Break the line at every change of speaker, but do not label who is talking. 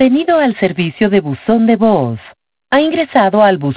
Bienvenido al servicio de buzón de voz. Ha ingresado al buzón